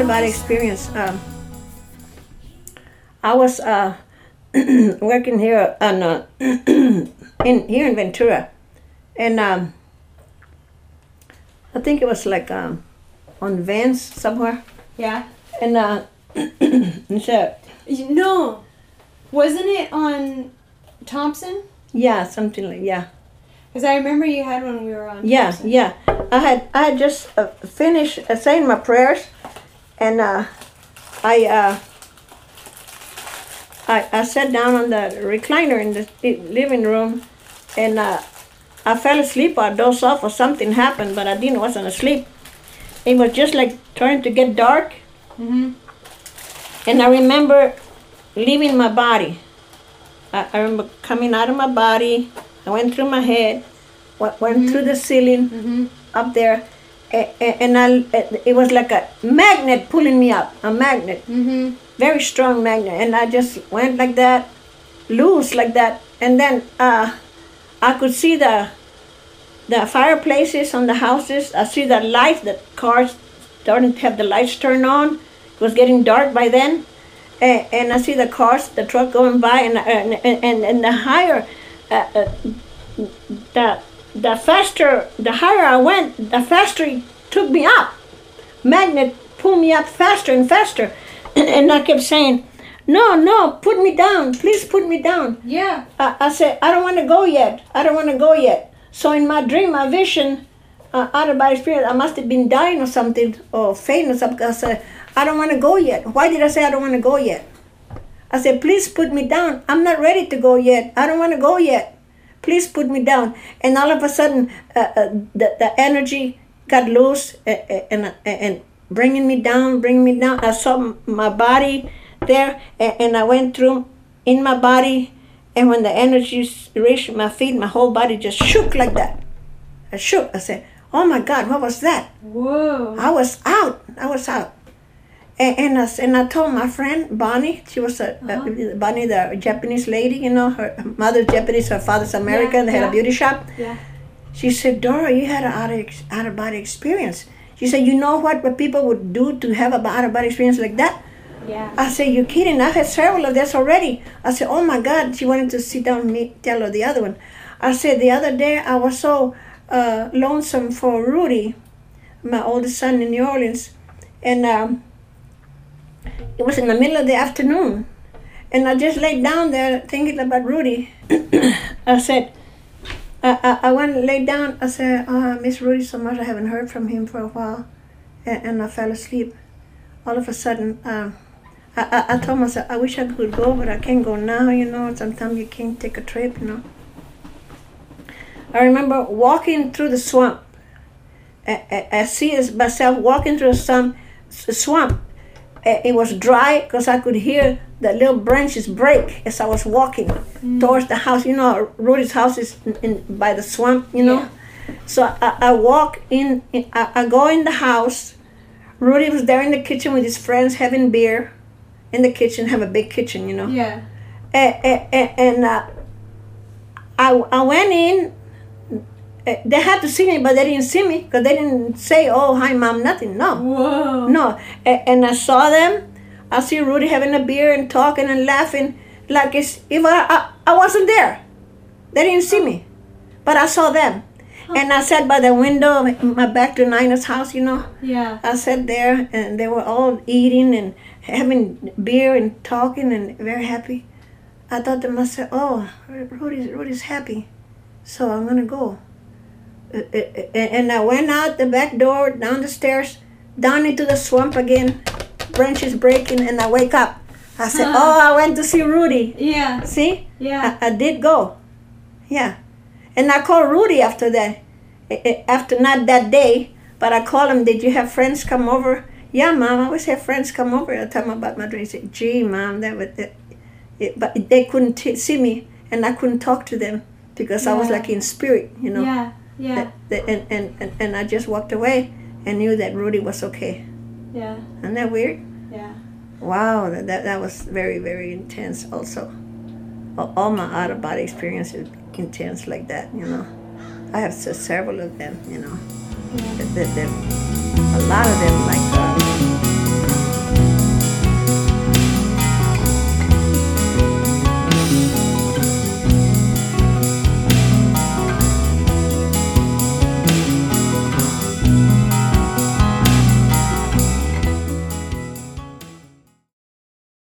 out-of-body experience. I was working here on here in Ventura, and I think it was like on Vance somewhere. Yeah. And so No, wasn't it on Thompson? yeah, something like yeah. Because I remember you had one we were on. Yeah, Thompson. yeah. I had just finished saying my prayers, and I sat down on the recliner in the living room, and I fell asleep or dozed off or something happened, but I wasn't asleep. It was just like trying to get dark. Mm-hmm. And I remember leaving my body. I remember coming out of my body. I went through my head, went through the ceiling up there, and it was like a magnet pulling me up, a magnet, very strong magnet. And I just went like that, loose like that. And then I could see the fireplaces on the houses. I see the lights, the cars starting to have the lights turned on. It was getting dark by then. And I see the cars, the truck going by, and the higher, the faster, the higher I went, the faster it took me up. Magnet pulled me up faster and faster. And I kept saying, no, put me down, please put me down. Yeah. I said, I don't want to go yet. I don't want to go yet. So in my dream, my vision, out of my experience, I must have been dying or something, or fainting or something. I said, I don't want to go yet. Why did I say I don't want to go yet? I said, please put me down. I'm not ready to go yet. I don't want to go yet. Please put me down. And all of a sudden, the energy got loose and bringing me down. I saw my body there, and I went through in my body. And when the energy reached my feet, my whole body just shook like that. I shook. I said, oh my God, what was that? Whoa. I was out. And I told my friend, Bonnie, she was Bonnie, the Japanese lady, you know, her mother's Japanese, her father's American, they had a beauty shop. Yeah. She said, Dora, you had an out-of-body experience. She said, you know what people would do to have an out-of-body experience like that? Yeah. I said, you're kidding. I've had several of this already. I said, oh my God. She wanted to sit down and tell her the other one. I said, the other day I was so lonesome for Rudy, my oldest son in New Orleans. And it was in the middle of the afternoon. And I just laid down there thinking about Rudy. I said, I went and laid down. I said, I miss Rudy so much. I haven't heard from him for a while. And I fell asleep. All of a sudden, I told myself, I wish I could go, but I can't go now, you know. Sometimes you can't take a trip, you know. I remember walking through the swamp. I see myself walking through the swamp. It was dry because I could hear the little branches break as I was walking towards the house. You know, Rudy's house is by the swamp, you know. Yeah. So I walk in, I go in the house. Rudy was there in the kitchen with his friends having beer. In the kitchen, have a big kitchen, you know. Yeah. And I went in. They had to see me, but they didn't see me because they didn't say, oh, hi, Mom, nothing. No. Whoa. No. And I saw them. I see Rudy having a beer and talking and laughing like if I wasn't there. They didn't see me, but I saw them. And I sat by the window, my back to Nina's house, you know. Yeah. I sat there, and they were all eating and having beer and talking and very happy. I thought to myself, oh, Rudy's happy, so I'm going to go. And I went out the back door, down the stairs, down into the swamp again, branches breaking, and I wake up. I said, oh, I went to see Rudy. Yeah. See? Yeah. I did go. Yeah. And I called Rudy after that. After not that day, but I called him, did you have friends come over? Yeah, Mom, I always have friends come over. I tell them about my dream. He said, gee, Mom, but they couldn't see me, and I couldn't talk to them because I was like in spirit, you know. Yeah, yeah. And I just walked away and knew that Rudy was okay. Yeah. Isn't that weird? Yeah. Wow, that was very, very intense also. All my out-of-body experiences intense like that, you know. I have several of them, you know. Yeah. A lot of them like